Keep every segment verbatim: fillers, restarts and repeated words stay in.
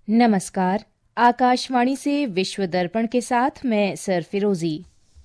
नमस्कार। आकाशवाणी से विश्व दर्पण के साथ मैं सर फिरोजी।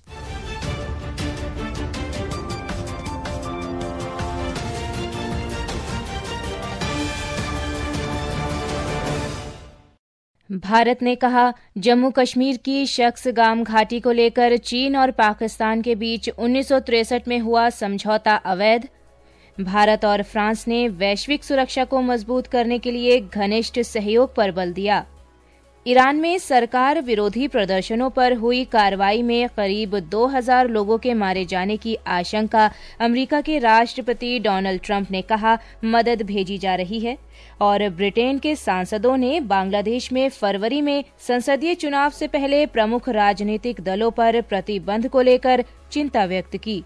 भारत ने कहा, जम्मू कश्मीर की शख्सगाम घाटी को लेकर चीन और पाकिस्तान के बीच उन्नीस सौ तिरसठ में हुआ समझौता अवैध। भारत और फ्रांस ने वैश्विक सुरक्षा को मजबूत करने के लिए घनिष्ठ सहयोग पर बल दिया। ईरान में सरकार विरोधी प्रदर्शनों पर हुई कार्रवाई में करीब दो हज़ार लोगों के मारे जाने की आशंका। अमेरिका के राष्ट्रपति डोनाल्ड ट्रंप ने कहा, मदद भेजी जा रही है। और ब्रिटेन के सांसदों ने बांग्लादेश में फरवरी में संसदीय चुनाव से पहले प्रमुख राजनीतिक दलों पर प्रतिबंध को लेकर चिंता व्यक्त की।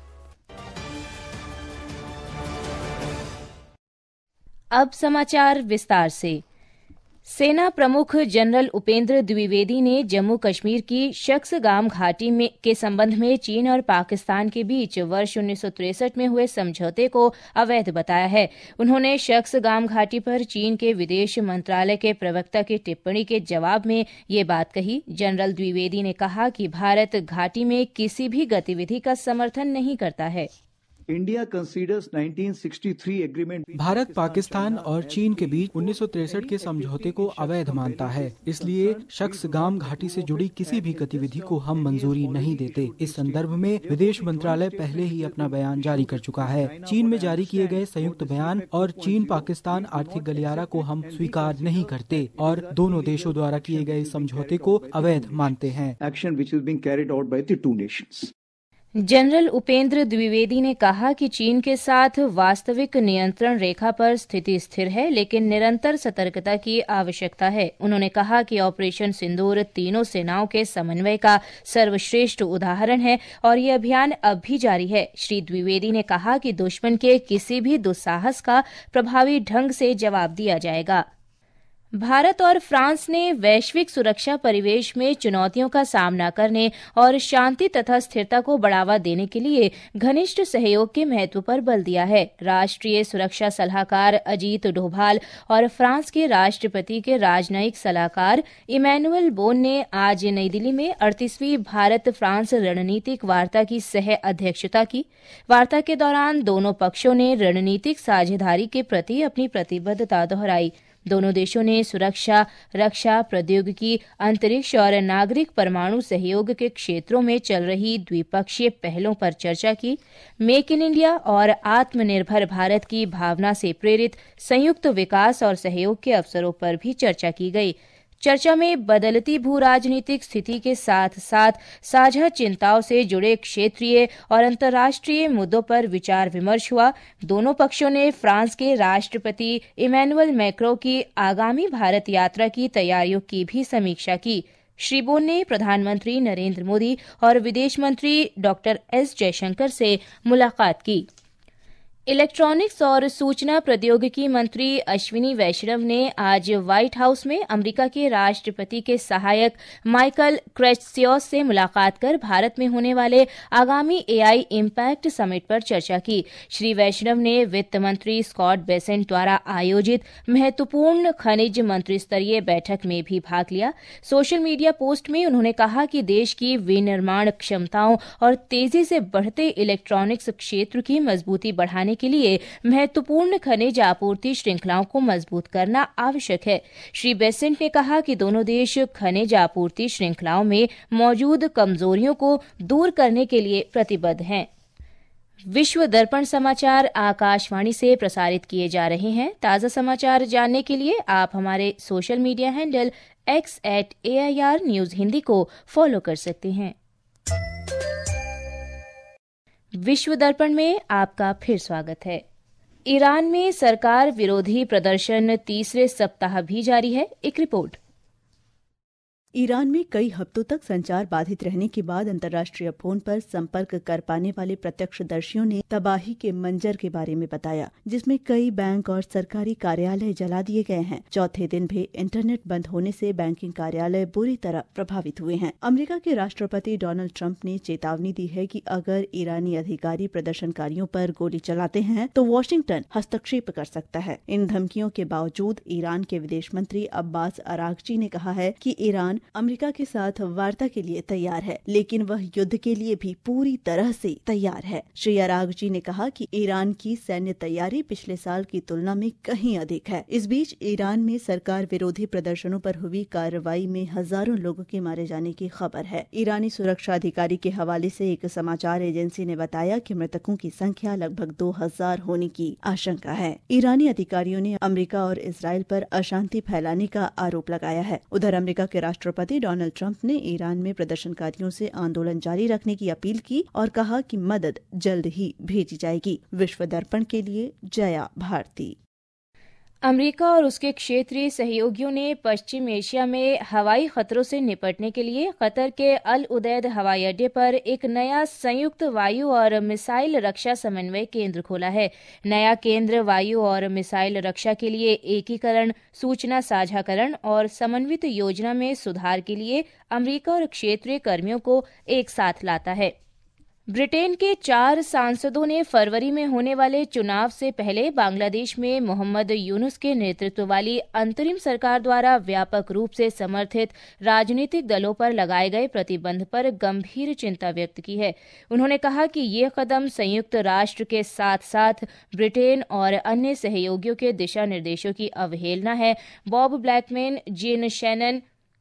अब समाचार विस्तार से। सेना प्रमुख जनरल उपेंद्र द्विवेदी ने जम्मू कश्मीर की शख्सगाम घाटी में के संबंध में चीन और पाकिस्तान के बीच वर्ष उन्नीस सौ तिरसठ में हुए समझौते को अवैध बताया है। उन्होंने शख्सगाम घाटी पर चीन के विदेश मंत्रालय के प्रवक्ता की टिप्पणी के जवाब में ये बात कही। जनरल द्विवेदी ने कहा कि भारत घाटी में किसी भी गतिविधि का समर्थन नहीं करता है। India considers nineteen sixty three agreement Bharat Pakistan और चीन के बीच उन्नीस सौ तिरसठ के समझौते को अवैध मानता है, इसलिए शख्सगाम घाटी से जुड़ी किसी भी गतिविधि को हम मंजूरी नहीं देते। इस संदर्भ में विदेश मंत्रालय पहले ही अपना बयान जारी कर चुका है। चीन में जारी किए गए संयुक्त बयान और चीन पाकिस्तान आर्थिक गलियारा को हम स्वीकार नहीं करते और दोनों देशों द्वारा किए गए समझौते को अवैध मानते हैं। Action which is being carried out by the two nations. General Upendra Dwivedi ने कहा कि चीन के साथ वास्तविक नियंत्रण रेखा पर स्थिति स्थिर है, लेकिन निरंतर सतर्कता की आवश्यकता है। उन्होंने कहा कि ऑपरेशन सिंदूर तीनों सेनाओं के समन्वय का सर्वश्रेष्ठ उदाहरण है और ये अभियान अब भी जारी है। श्री द्विवेदी ने कहा कि दुश्मन के किसी भी दुस्साहस का प्रभावी ढंग से जवाब दिया जाएगा। भारत और फ्रांस ने वैश्विक सुरक्षा परिवेश में चुनौतियों का सामना करने और शांति तथा स्थिरता को बढ़ावा देने के लिए घनिष्ठ सहयोग के महत्व पर बल दिया है। राष्ट्रीय सुरक्षा सलाहकार अजीत डोभाल और फ्रांस के राष्ट्रपति के राजनयिक सलाहकार इमैनुअल बोन ने आज नई दिल्ली में अड़तीसवीं भारत फ्रांस रणनीतिक वार्ता की सह अध्यक्षता की। वार्ता के दौरान दोनों पक्षों ने रणनीतिक साझेदारी के प्रति अपनी प्रतिबद्धता दोहराई। दोनों देशों ने सुरक्षा, रक्षा, प्रौद्योगिकी, अंतरिक्ष और नागरिक परमाणु सहयोग के क्षेत्रों में चल रही द्विपक्षीय पहलों पर चर्चा की। मेक इन इंडिया और आत्मनिर्भर भारत की भावना से प्रेरित संयुक्त विकास और सहयोग के अवसरों पर भी चर्चा की गई। चर्चा में बदलती भू राजनीतिक स्थिति के साथ साथ साझा चिंताओं से जुड़े क्षेत्रीय और अंतर्राष्ट्रीय मुद्दों पर विचार विमर्श हुआ। दोनों पक्षों ने फ्रांस के राष्ट्रपति इमैनुअल मैक्रों की आगामी भारत यात्रा की तैयारियों की भी समीक्षा की। श्री बोन ने प्रधानमंत्री नरेंद्र मोदी और विदेश मंत्री डॉक्टर एस जयशंकर से मुलाकात की। इलेक्ट्रॉनिक्स और सूचना प्रौद्योगिकी मंत्री अश्विनी वैष्णव ने आज व्हाइट हाउस में अमेरिका के राष्ट्रपति के सहायक माइकल क्रेस्सियोस से मुलाकात कर भारत में होने वाले आगामी एआई इम्पैक्ट समिट पर चर्चा की। श्री वैष्णव ने वित्त मंत्री स्कॉट बेसेंट द्वारा आयोजित महत्वपूर्ण खनिज मंत्री स्तरीय बैठक में भी भाग लिया। सोशल मीडिया पोस्ट में उन्होंने कहा कि देश की विनिर्माण क्षमताओं और तेजी से बढ़ते इलेक्ट्रॉनिक्स क्षेत्र की मजबूती बढ़ाने के लिए महत्वपूर्ण खनिज आपूर्ति श्रृंखलाओं को मजबूत करना आवश्यक है। श्री बेसेंट ने कहा कि दोनों देश खनिज आपूर्ति श्रृंखलाओं में मौजूद कमजोरियों को दूर करने के लिए प्रतिबद्ध हैं। विश्व दर्पण समाचार आकाशवाणी से प्रसारित किए जा रहे हैं। ताज़ा समाचार जानने के लिए आप हमारे social media handle X at A I R news Hindi को फॉलो कर सकते हैं। विश्व दर्पण में आपका फिर स्वागत है। ईरान में सरकार विरोधी प्रदर्शन तीसरे सप्ताह भी जारी है। एक रिपोर्ट। ईरान में कई हफ्तों तक संचार बाधित रहने के बाद अंतर्राष्ट्रीय फोन पर संपर्क कर पाने वाले प्रत्यक्षदर्शियों ने तबाही के मंजर के बारे में बताया, जिसमें कई बैंक और सरकारी कार्यालय जला दिए गए हैं। चौथे दिन भी इंटरनेट बंद होने से बैंकिंग कार्यालय बुरी तरह प्रभावित हुए हैं। अमेरिका के राष्ट्रपति डोनाल्ड ट्रंप ने चेतावनी दी है कि अगर ईरानी अधिकारी प्रदर्शनकारियों पर गोली चलाते हैं तो वॉशिंगटन हस्तक्षेप कर सकता है। इन धमकियों के बावजूद ईरान के विदेश मंत्री अब्बास अरागची ने कहा है कि ईरान अमेरिका के साथ वार्ता के लिए तैयार है, लेकिन वह युद्ध के लिए भी पूरी तरह से तैयार है। श्री अरागची ने कहा कि ईरान की सैन्य तैयारी पिछले साल की तुलना में कहीं अधिक है। इस बीच ईरान में सरकार विरोधी प्रदर्शनों पर हुई कार्रवाई में हजारों लोगों के मारे जाने की खबर है। ईरानी सुरक्षा अधिकारी के हवाले से एक समाचार एजेंसी ने बताया कि मृतकों की संख्या लगभग दो हजार होने की आशंका है। ईरानी अधिकारियों ने अमेरिका और इजराइल पर अशांति फैलाने का आरोप लगाया है। उधर अमेरिका के राष्ट्रपति डोनाल्ड ट्रंप ने ईरान में प्रदर्शनकारियों से आंदोलन जारी रखने की अपील की और कहा कि मदद जल्द ही भेजी जाएगी। विश्व दर्पण के लिए जया भारती। अमेरिका और उसके क्षेत्रीय सहयोगियों ने पश्चिम एशिया में हवाई खतरों से निपटने के लिए कतर के अल उदैद हवाई अड्डे पर एक नया संयुक्त वायु और मिसाइल रक्षा समन्वय केंद्र खोला है। नया केंद्र वायु और मिसाइल रक्षा के लिए एकीकरण, सूचना साझाकरण और समन्वित योजना में सुधार के लिए अमेरिका और क्षेत्रीय कर्मियों को एक साथ लाता है। ब्रिटेन के चार सांसदों ने फरवरी में होने वाले चुनाव से पहले बांग्लादेश में मोहम्मद यूनुस के नेतृत्व वाली अंतरिम सरकार द्वारा व्यापक रूप से समर्थित राजनीतिक दलों पर लगाए गए प्रतिबंध पर गंभीर चिंता व्यक्त की है। उन्होंने कहा कि ये कदम संयुक्त राष्ट्र के साथ साथ ब्रिटेन और अन्य सहयोगियों के दिशा निर्देशों की अवहेलना है। बॉब ब्लैकमैन, जिन शैनन,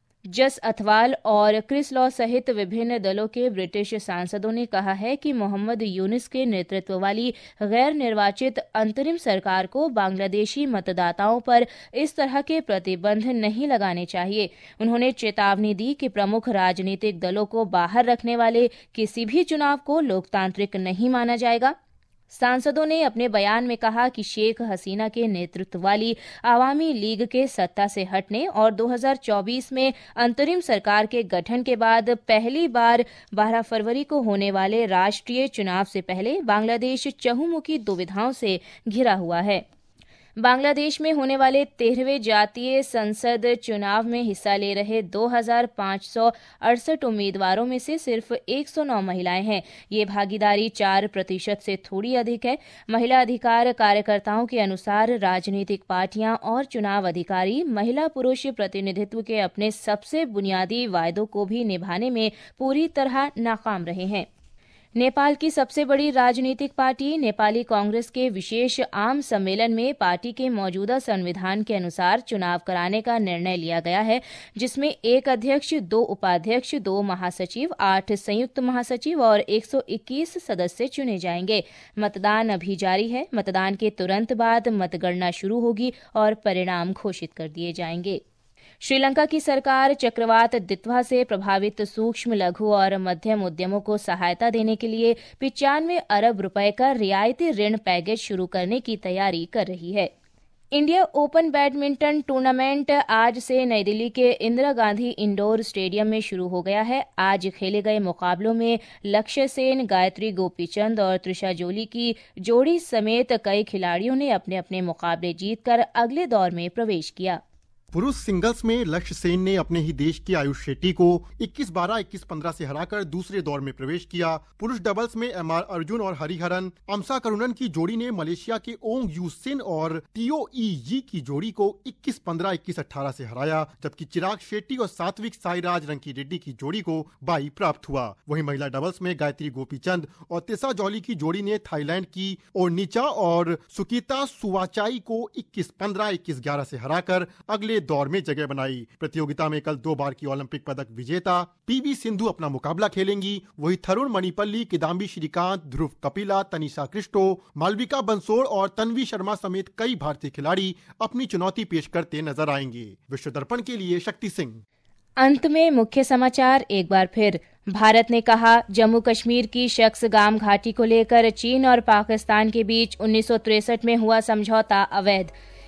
जस अथवाल और क्रिस लॉ सहित विभिन्न दलों के ब्रिटिश सांसदों ने कहा है कि मोहम्मद यूनुस के नेतृत्व वाली गैर निर्वाचित अंतरिम सरकार को बांग्लादेशी मतदाताओं पर इस तरह के प्रतिबंध नहीं लगाने चाहिए। उन्होंने चेतावनी दी कि प्रमुख राजनीतिक दलों को बाहर रखने वाले किसी भी चुनाव को लोकतांत्रिक नहीं माना जाएगा। सांसदों ने अपने बयान में कहा कि शेख हसीना के नेतृत्व वाली आवामी लीग के सत्ता से हटने और दो हज़ार चौबीस में अंतरिम सरकार के गठन के बाद पहली बार बारह फरवरी को होने वाले राष्ट्रीय चुनाव से पहले बांग्लादेश चहुमुखी दुविधाओं से घिरा हुआ है। बांग्लादेश में होने वाले तेरहवें जातीय संसद चुनाव में हिस्सा ले रहे दो हजार पाँच सौ अड़सठ उम्मीदवारों में से सिर्फ एक सौ नौ महिलाएं हैं। ये भागीदारी चार प्रतिशत से थोड़ी अधिक है। महिला अधिकार कार्यकर्ताओं के अनुसार राजनीतिक पार्टियां और चुनाव अधिकारी महिला पुरुष प्रतिनिधित्व के अपने सबसे बुनियादी वायदों को भी निभाने में पूरी तरह नाकाम रहे हैं। नेपाल की सबसे बड़ी राजनीतिक पार्टी नेपाली कांग्रेस के विशेष आम सम्मेलन में पार्टी के मौजूदा संविधान के अनुसार चुनाव कराने का निर्णय लिया गया है, जिसमें एक अध्यक्ष, दो उपाध्यक्ष, दो महासचिव, आठ संयुक्त महासचिव और एक सौ इक्कीस सदस्य चुने जाएंगे। मतदान अभी जारी है। मतदान के तुरंत बाद मतगणना शुरू होगी और परिणाम घोषित कर दिए जाएंगे। श्रीलंका की सरकार चक्रवात दित्वा से प्रभावित सूक्ष्म, लघु और मध्यम उद्यमों को सहायता देने के लिए पिचानवे अरब रुपए का रियायती ऋण पैकेज शुरू करने की तैयारी कर रही है। इंडिया ओपन बैडमिंटन टूर्नामेंट आज से नई दिल्ली के इंदिरा गांधी इंडोर स्टेडियम में शुरू हो गया है। आज खेले गए मुकाबलों में लक्ष्य सेन, गायत्री गोपीचंद और त्रिशा जोली की जोड़ी समेत कई खिलाड़ियों ने अपने अपने मुकाबले जीतकर अगले दौर में प्रवेश किया। पुरुष सिंगल्स में लक्ष्य सेन ने अपने ही देश के आयुष शेट्टी को इक्कीस बारह इक्कीस पंद्रह से हराकर दूसरे दौर में प्रवेश किया। पुरुष डबल्स में एम आर अर्जुन और हरिहरन अमसा करुणन की जोड़ी ने मलेशिया के ओंग यू सिन और टीओ ई जी की जोड़ी को इक्कीस पंद्रह इक्कीस अठारह से हराया, जबकि चिराग शेट्टी और सात्विक साईराज रंकी रेड्डी की जोड़ी को बाई प्राप्त हुआ। वहीं महिला डबल्स में गायत्री गोपीचंद और तिसा जॉली की जोड़ी ने थाईलैंड की ओरनिचा और सुकीता सुवाचाई को इक्कीस पंद्रह इक्कीस ग्यारह से हराकर अगले दौर में जगह बनाई। प्रतियोगिता में कल दो बार की ओलंपिक पदक विजेता पीवी सिंधु अपना मुकाबला खेलेंगी। वही थरुण मणिपल्ली, किदाम्बी श्रीकांत, ध्रुव कपिला, तनिषा क्रिस्टो, मालविका बंसोड़ और तन्वी शर्मा समेत कई भारतीय खिलाड़ी अपनी चुनौती पेश करते नजर आएंगे। विश्व दर्पण के लिए शक्ति सिंह। अंत में मुख्य समाचार एक बार फिर। भारत ने कहा, जम्मू कश्मीर की शख्सगाम घाटी को लेकर चीन और पाकिस्तान के बीच उन्नीस सौ तिरसठ में हुआ समझौता अवैध।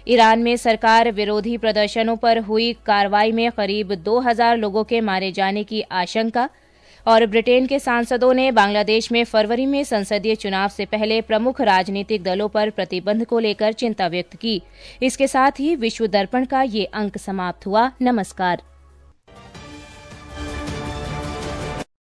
ईरान में सरकार विरोधी प्रदर्शनों पर हुई कार्रवाई में करीब दो हजार लोगों के मारे जाने की आशंका। और ब्रिटेन के सांसदों ने बांग्लादेश में फरवरी में संसदीय चुनाव से पहले प्रमुख राजनीतिक दलों पर प्रतिबंध को लेकर चिंता व्यक्त की। इसके साथ ही विश्व दर्पण का ये अंक समाप्त हुआ। नमस्कार।